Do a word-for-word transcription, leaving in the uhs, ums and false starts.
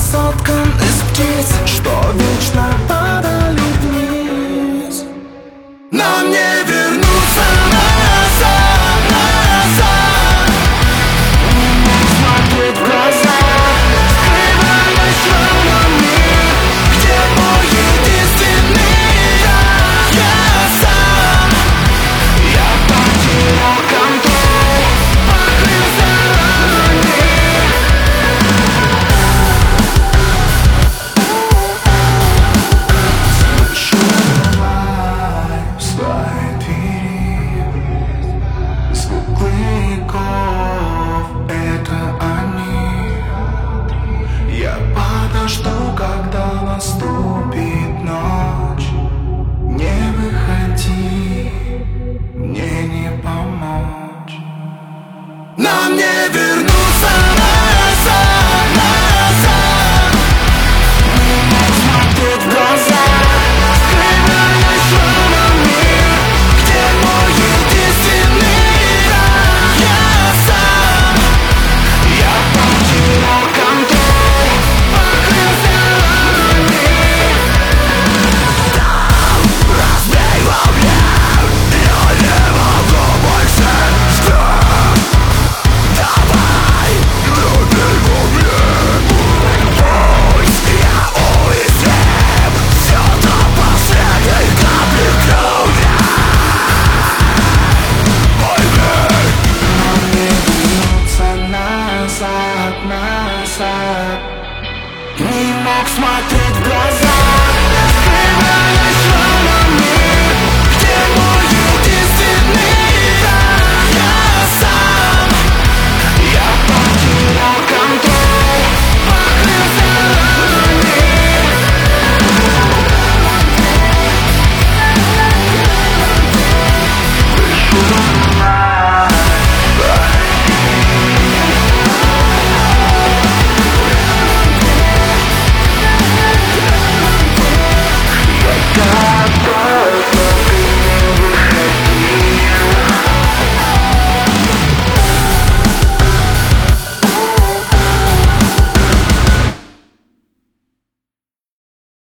соткан из птиц, что вечно падали вниз. Нам не вернуться назад, назад. Не мог смотреть в глаза, скрывая шрамами, где мой единственный я, я сам. Я потерял контроль, покрылся ранами. Слышу лай в своей двери, звук клыков — это они. Я подожду, когда наступит ночь. Не выходи, мне не помочь. Нам не вернуться назад, назад. Не мог смотреть в глаза, скрывая шрамами, где мой единственный я, я сам. Я потерял контроль, покрылся ранами. Разбей во мне, я не могу больше ждать. Давай, разбей во мне, пусть я уязвим, все до последней капли крови. Пойми, нам не вернуться назад, назад. Не мог смотреть в глаза,